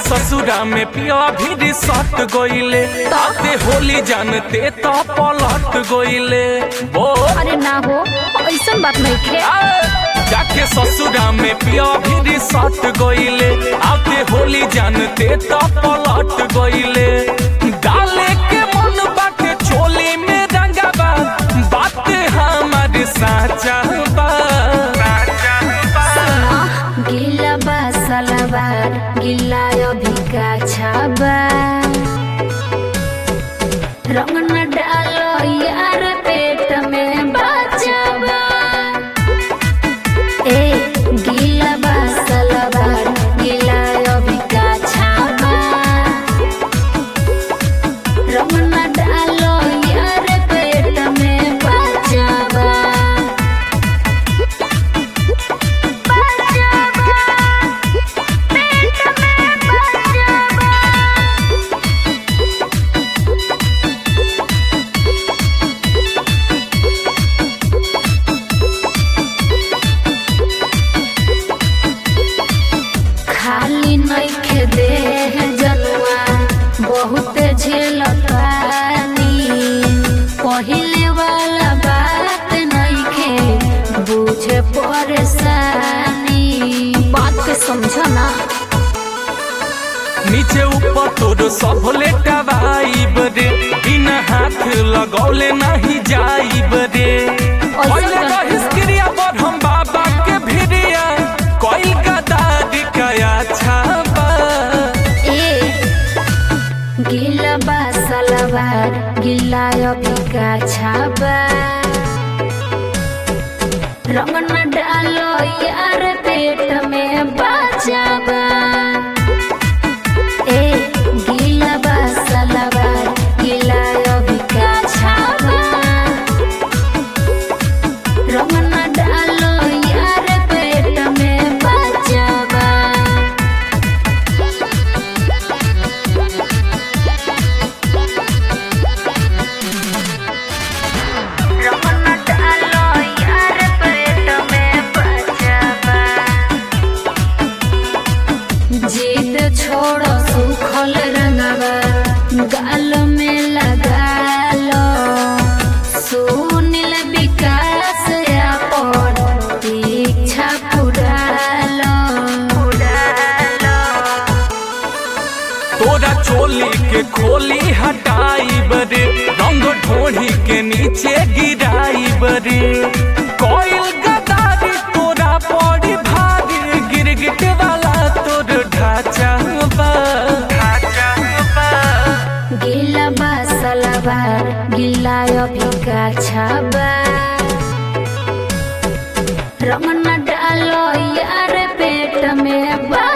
ससुरा में पिया भी सट गइले ताते होली जानते तो पलट गइले। ओ अरे ना हो, ऐसा बात नहीं खे। जाके ससुरा में पिया भी सट गइले आते होली जानते तो पलट गइले। डाले के मन बाटे चोली में रंगाबा बात हमारे साचा बा। गिला बा सलवार गिला अभी का छाबा, रंग न डालो यार पेट में बचाबा। ए गिला बा सलवार गिला अभी का छाबा, रंग न डालो यार पेट में बचाबा। खाली नइखे देह जनुआ बहुत झेलतानी, पहिले वाला बात नइखे बुझे परेशानी। बात के समझो ना। नीचे ऊपर तोर सब लेटावाइब रे, बिना हाथ लगौले नहीं जाइब रे। पहिले रहिस क्रिया पर हम बाबा के भिड़िया कोई गदारी कया छाबा। गिला बा सलवार गिला अभी का छाबा, रंग न डालो यार पेट में बचाबा। ए गिला बा सलवार गिला अभी का छाबा, रंग न डालो यार पेट में बचाबा। जीत छोड़ो सुखल रंगवा गाल में लगा लो, सुनील विकास अपन इच्छा पूरा लो। तोरा चोली के खोली हटाइब रे, रंग ढोढ़ी के नीचे गिराइब रे। कोयल गदारी तोरा पड़ी भारी, गिरगिट वाला तोर ढांचा बा। गिला बा सलवार गिला अभी का छाबा, रंग न डालो यार पेट में बा।